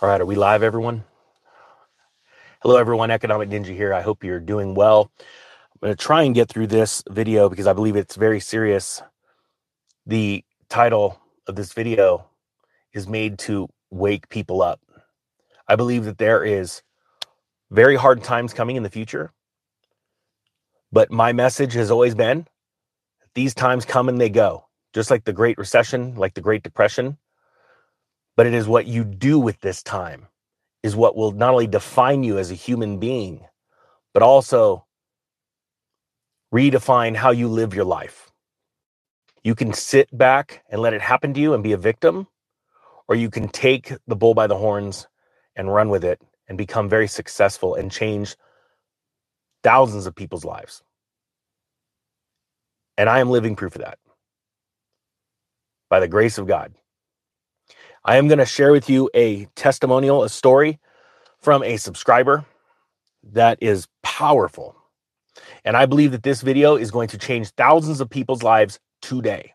All right, are we live, everyone? Hello, everyone. Economic Ninja here. I hope you're doing well. I'm going to try and get through this video because I believe it's very serious. The title of this video is made to wake people up. I believe that there is very hard times coming in the future, but my message has always been these times come and they go, just like the Great Recession, like the Great Depression. But it is what you do with this time is what will not only define you as a human being, but also redefine how you live your life. You can sit back and let it happen to you and be a victim, or you can take the bull by the horns and run with it and become very successful and change thousands of people's lives. And I am living proof of that by the grace of God. I am going to share with you a testimonial, a story from a subscriber that is powerful. And I believe that this video is going to change thousands of people's lives today.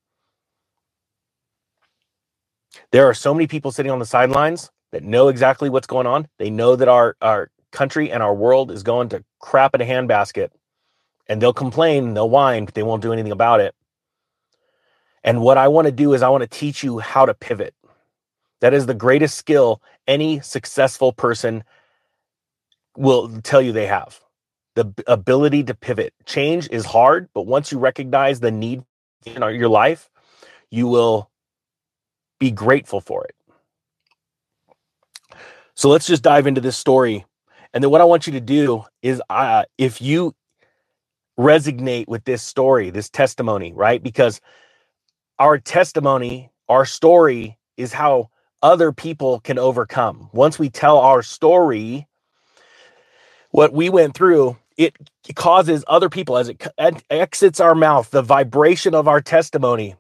There are so many people sitting on the sidelines that know exactly what's going on. They know that our country and our world is going to crap in a handbasket, and they'll complain, they'll whine, but they won't do anything about it. And what I want to do is I want to teach you how to pivot. That is the greatest skill any successful person will tell you they have. The ability to pivot. Change is hard, but once you recognize the need in your life, you will be grateful for it. So let's just dive into this story. And then what I want you to do is if you resonate with this story, this testimony, right? Because our testimony, our story is how other people can overcome. Once we tell our story, what we went through, it causes other people, as it exits our mouth, the vibration of our testimony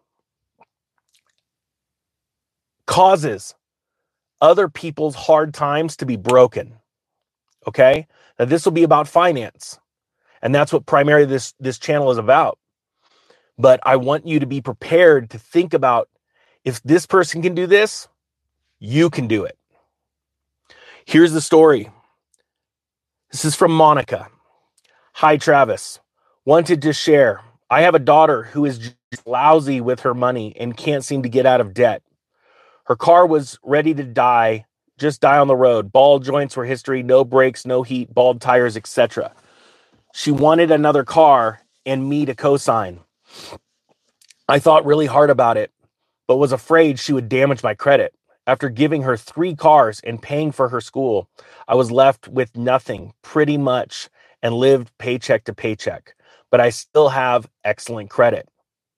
causes other people's hard times to be broken. Okay? Now this will be about finance. And that's what primarily this channel is about. But I want you to be prepared to think about, if this person can do this, you can do it. Here's the story. This is from Monica. Hi, Travis. Wanted to share. I have a daughter who is just lousy with her money and can't seem to get out of debt. Her car was ready to die, just die on the road. Ball joints were history, no brakes, no heat, bald tires, etc. She wanted another car and me to co-sign. I thought really hard about it, but was afraid she would damage my credit. After giving her 3 cars and paying for her school, I was left with nothing, pretty much, and lived paycheck to paycheck. But I still have excellent credit.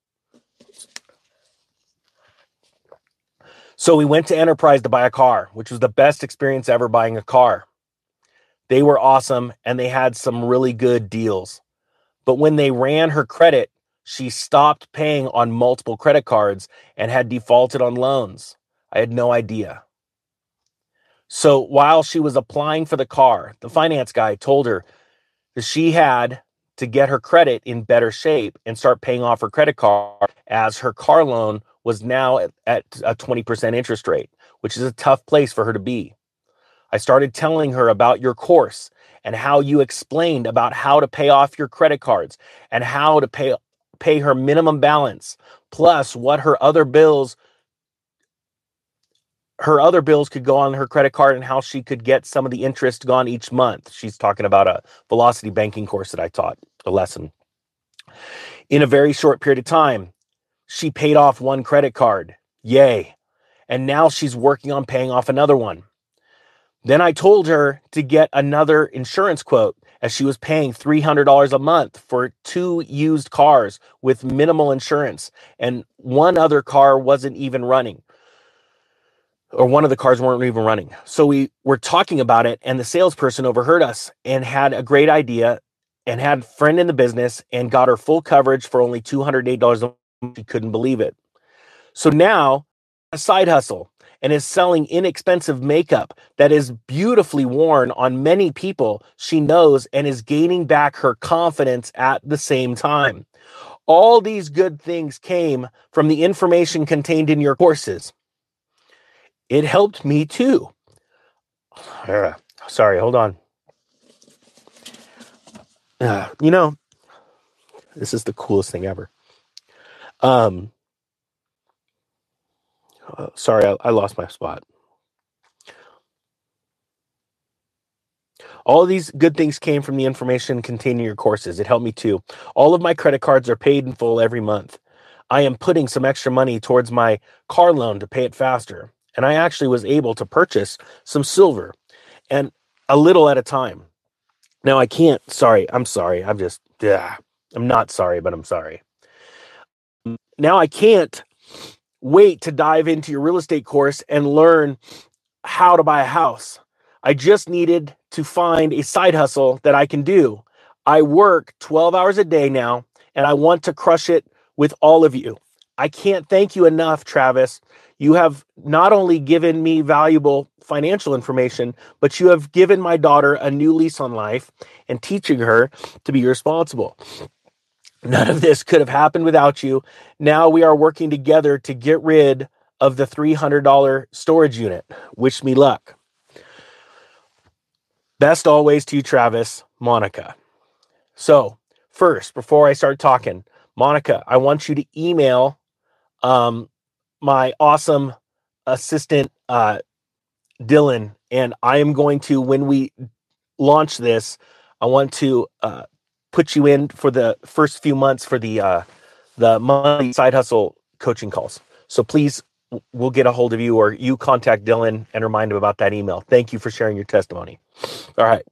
So we went to Enterprise to buy a car, which was the best experience ever buying a car. They were awesome, and they had some really good deals. But when they ran her credit, she stopped paying on multiple credit cards and had defaulted on loans. I had no idea. So while she was applying for the car, the finance guy told her that she had to get her credit in better shape and start paying off her credit card, as her car loan was now at a 20% interest rate, which is a tough place for her to be. I started telling her about your course and how you explained about how to pay off your credit cards and how to pay her minimum balance, plus what her other bills could go on her credit card and how she could get some of the interest gone each month. She's talking about a Velocity banking course that I taught, a lesson. In a very short period of time, she paid off 1 credit card. Yay. And now she's working on paying off another one. Then I told her to get another insurance quote, as she was paying $300 a month for 2 used cars with minimal insurance, and one other car wasn't even running. Or one of the cars weren't even running. So we were talking about it, and the salesperson overheard us and had a great idea and had a friend in the business and got her full coverage for only $208 a month. She couldn't believe it. So now a side hustle and is selling inexpensive makeup that is beautifully worn on many people she knows, and is gaining back her confidence at the same time. All these good things came from the information contained in your courses. It helped me too. Sorry, hold on. This is the coolest thing ever. Sorry, I lost my spot. All of these good things came from the information contained in your courses. It helped me too. All of my credit cards are paid in full every month. I am putting some extra money towards my car loan to pay it faster. And I actually was able to purchase some silver and a little at a time. Now I can't, I'm sorry. I'm not sorry, but I'm sorry. Now I can't wait to dive into your real estate course and learn how to buy a house. I just needed to find a side hustle that I can do. I work 12 hours a day now, and I want to crush it with all of you. I can't thank you enough, Travis. You have not only given me valuable financial information, but you have given my daughter a new lease on life and teaching her to be responsible. None of this could have happened without you. Now we are working together to get rid of the $300 storage unit. Wish me luck. Best always to you, Travis, Monica. So first, before I start talking, Monica, I want you to email my awesome assistant, Dylan, and I am going to, when we launch this, I want to put you in for the first few months for the monthly side hustle coaching calls. So please, we'll get a hold of you, or you contact Dylan and remind him about that email. Thank you for sharing your testimony. All right.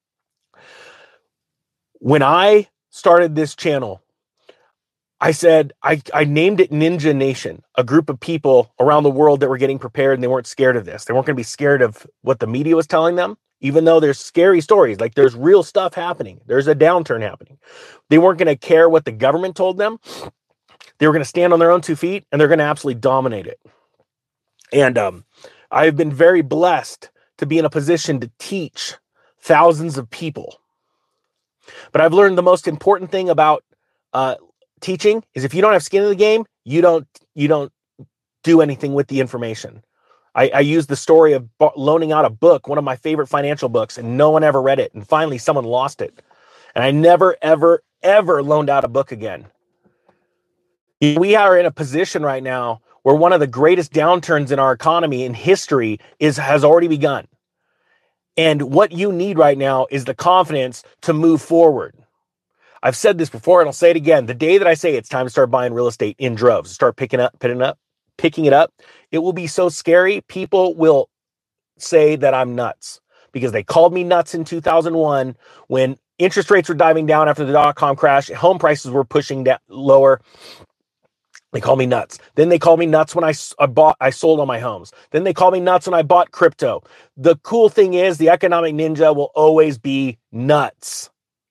When I started this channel, I said, I named it Ninja Nation, a group of people around the world that were getting prepared, and they weren't scared of this. They weren't going to be scared of what the media was telling them, even though there's scary stories, like there's real stuff happening. There's a downturn happening. They weren't going to care what the government told them. They were going to stand on their own 2 feet, and they're going to absolutely dominate it. And I've been very blessed to be in a position to teach thousands of people. But I've learned the most important thing about teaching is if you don't have skin in the game, you don't do anything with the information. I use the story of loaning out a book, one of my favorite financial books, and no one ever read it. And finally, someone lost it. And I never, ever, ever loaned out a book again. We are in a position right now where one of the greatest downturns in our economy in history has already begun. And what you need right now is the confidence to move forward. I've said this before, and I'll say it again. The day that I say it's time to start buying real estate in droves, start picking it up, it will be so scary. People will say that I'm nuts because they called me nuts in 2001 when interest rates were diving down after the dot-com crash. Home prices were pushing down lower. They call me nuts. Then they call me nuts when I sold all my homes. Then they call me nuts when I bought crypto. The cool thing is the economic ninja will always be nuts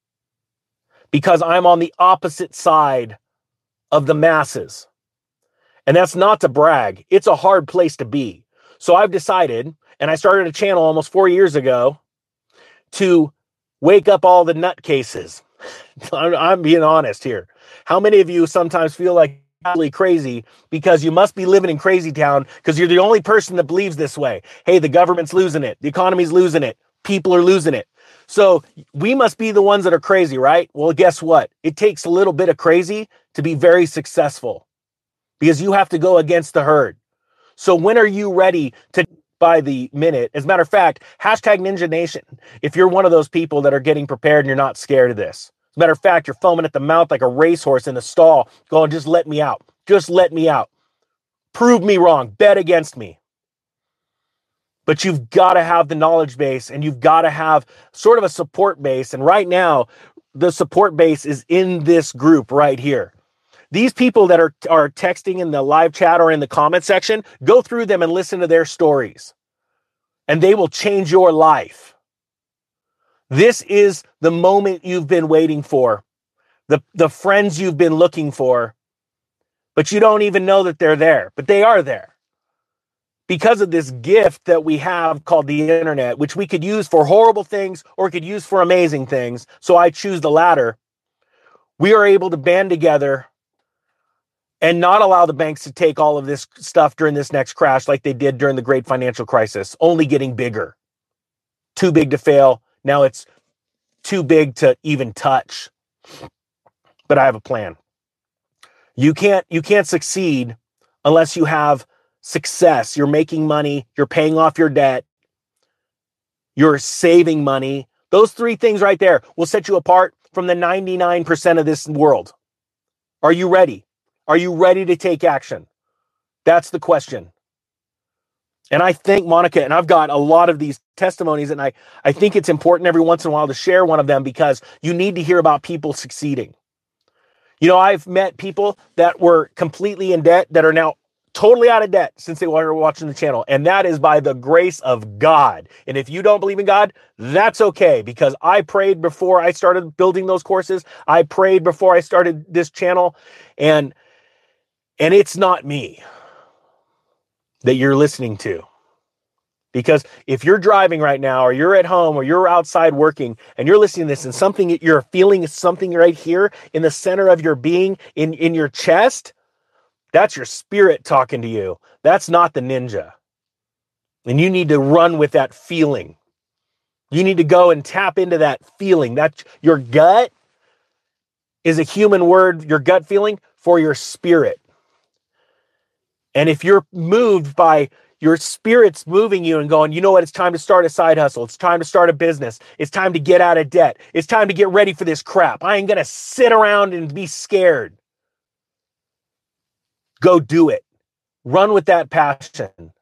because I'm on the opposite side of the masses. And that's not to brag. It's a hard place to be. So I've decided, and I started a channel almost 4 years ago to wake up all the nutcases. I'm being honest here. How many of you sometimes feel like absolutely crazy because you must be living in crazy town because you're the only person that believes this way? Hey, the government's losing it. The economy's losing it. People are losing it. So we must be the ones that are crazy, right? Well, guess what? It takes a little bit of crazy to be very successful because you have to go against the herd. So when are you ready to by the minute? As a matter of fact, hashtag Ninja Nation. If you're one of those people that are getting prepared and you're not scared of this. As a matter of fact, you're foaming at the mouth like a racehorse in the stall going, just let me out. Just let me out. Prove me wrong. Bet against me. But you've got to have the knowledge base and you've got to have sort of a support base. And right now, the support base is in this group right here. These people that are texting in the live chat or in the comment section, go through them and listen to their stories. And they will change your life. This is the moment you've been waiting for. The friends you've been looking for. But you don't even know that they're there. But they are there. Because of this gift that we have called the internet, which we could use for horrible things or could use for amazing things. So I choose the latter. We are able to band together and not allow the banks to take all of this stuff during this next crash like they did during the great financial crisis, only getting bigger. too big to fail. Now it's too big to even touch. But I have a plan. You can't succeed unless you have success. You're making money, you're paying off your debt, you're saving money. Those three things right there will set you apart from the 99% of this world. Are you ready? Are you ready to take action? That's the question. And I think, Monica, and I've got a lot of these testimonies, and I think it's important every once in a while to share one of them because you need to hear about people succeeding. You know, I've met people that were completely in debt that are now totally out of debt since they were watching the channel. And that is by the grace of God. And if you don't believe in God, that's okay, because I prayed before I started building those courses. I prayed before I started this channel, and it's not me that you're listening to. Because if you're driving right now, or you're at home, or you're outside working, and you're listening to this, and something you're feeling is something right here in the center of your being, in your chest, that's your spirit talking to you. That's not the ninja. And you need to run with that feeling. You need to go and tap into that feeling. That your gut is a human word, your gut feeling, for your spirit. And if you're moved by your spirit's moving you and going, you know what, it's time to start a side hustle. It's time to start a business. It's time to get out of debt. It's time to get ready for this crap. I ain't going to sit around and be scared. Go do it. Run with that passion.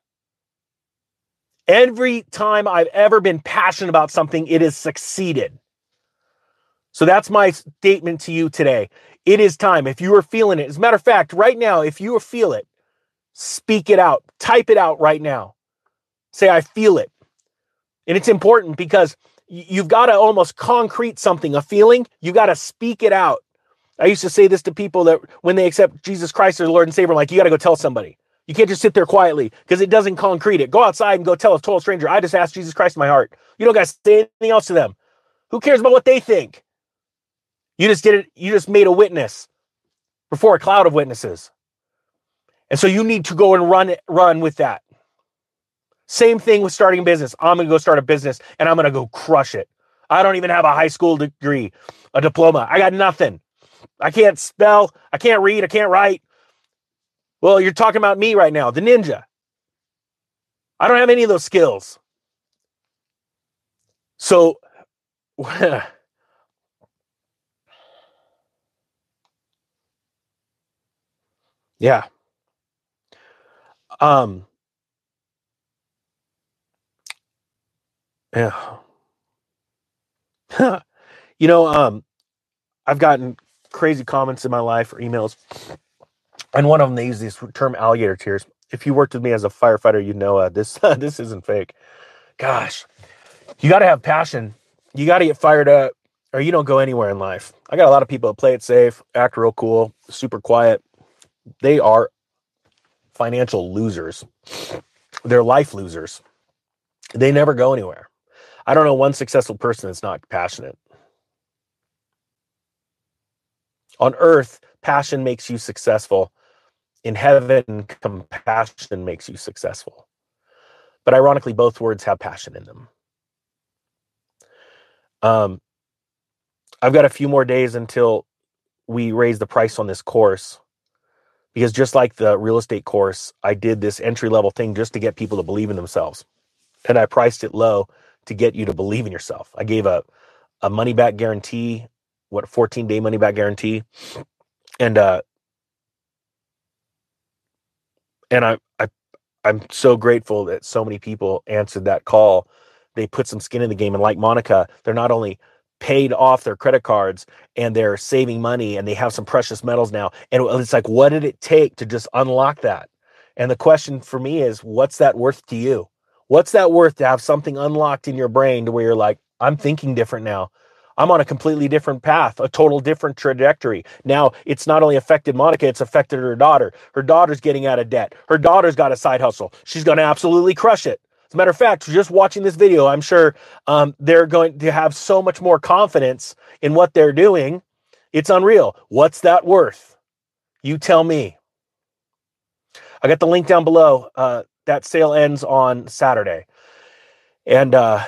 Every time I've ever been passionate about something, it has succeeded. So that's my statement to you today. It is time. If you are feeling it, as a matter of fact, right now, if you feel it, speak it out. Type it out right now. Say, I feel it. And it's important because you've got to almost concrete something, a feeling. You got to speak it out. I used to say this to people that when they accept Jesus Christ as Lord and Savior, I'm like, you got to go tell somebody. You can't just sit there quietly because it doesn't concrete it. Go outside and go tell a total stranger, I just asked Jesus Christ in my heart. You don't got to say anything else to them. Who cares about what they think? You just did it. You just made a witness before a cloud of witnesses. And so you need to go and run with that. Same thing with starting a business. I'm going to go start a business and I'm going to go crush it. I don't even have a high school degree, a diploma. I got nothing. I can't spell. I can't read. I can't write. Well, you're talking about me right now, the ninja. I don't have any of those skills. So, yeah. Yeah. I've gotten crazy comments in my life or emails, and one of them, they use this term alligator tears. If you worked with me as a firefighter, you know this this isn't fake. Gosh, you got to have passion. You got to get fired up, or you don't go anywhere in life. I got a lot of people that play it safe, act real cool, super quiet. They are financial losers. They're life losers. They never go anywhere. I don't know one successful person that's not passionate. On earth, passion makes you successful. In heaven, compassion makes you successful. But ironically, both words have passion in them. I've got a few more days until we raise the price on this course, because just like the real estate course, I did this entry-level thing just to get people to believe in themselves. And I priced it low to get you to believe in yourself. I gave a money-back guarantee, 14-day money-back guarantee. And I'm so grateful that so many people answered that call. They put some skin in the game. And like Monica, they're not only paid off their credit cards and they're saving money and they have some precious metals now. And it's like, what did it take to just unlock that? And the question for me is, what's that worth to you? What's that worth to have something unlocked in your brain to where you're like, I'm thinking different now. I'm on a completely different path, a total different trajectory. Now, it's not only affected Monica, it's affected her daughter. Her daughter's getting out of debt. Her daughter's got a side hustle. She's going to absolutely crush it. As a matter of fact, just watching this video, I'm sure they're going to have so much more confidence in what they're doing. It's unreal. What's that worth? You tell me. I got the link down below. That sale ends on Saturday. And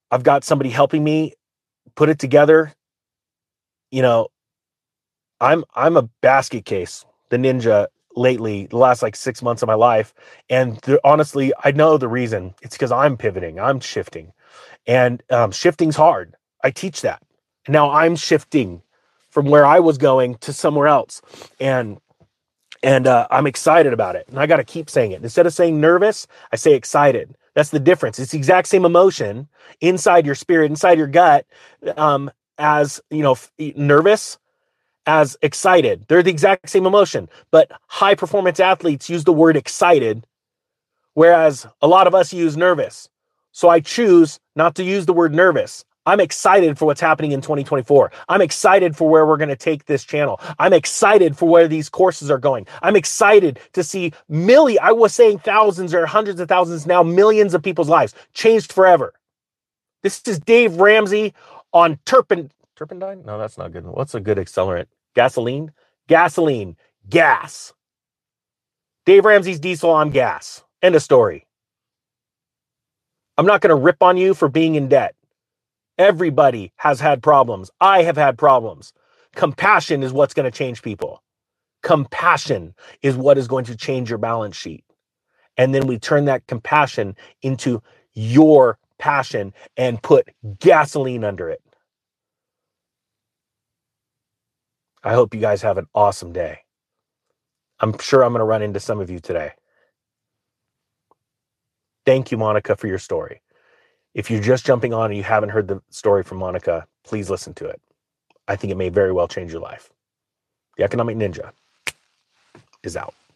I've got somebody helping me put it together. You know, I'm a basket case, the ninja lately, the last like 6 months of my life. And honestly, I know the reason. It's because I'm pivoting, I'm shifting. And shifting's hard. I teach that. And now I'm shifting from where I was going to somewhere else. And I'm excited about it. And I got to keep saying it. Instead of saying nervous, I say excited. That's the difference. It's the exact same emotion inside your spirit, inside your gut, as, nervous as excited. They're the exact same emotion, but high performance athletes use the word excited, whereas a lot of us use nervous. So I choose not to use the word nervous. I'm excited for what's happening in 2024. I'm excited for where we're going to take this channel. I'm excited for where these courses are going. I'm excited to see I was saying thousands or hundreds of thousands, now millions of people's lives changed forever. This is Dave Ramsey on turpentine? No, that's not good. What's a good accelerant? Gasoline? Gasoline. Gas. Dave Ramsey's diesel on gas. End of story. I'm not going to rip on you for being in debt. Everybody has had problems. I have had problems. Compassion is what's going to change people. Compassion is what is going to change your balance sheet. And then we turn that compassion into your passion and put gasoline under it. I hope you guys have an awesome day. I'm sure I'm going to run into some of you today. Thank you, Monica, for your story. If you're just jumping on and you haven't heard the story from Monica, please listen to it. I think it may very well change your life. The Economic Ninja is out.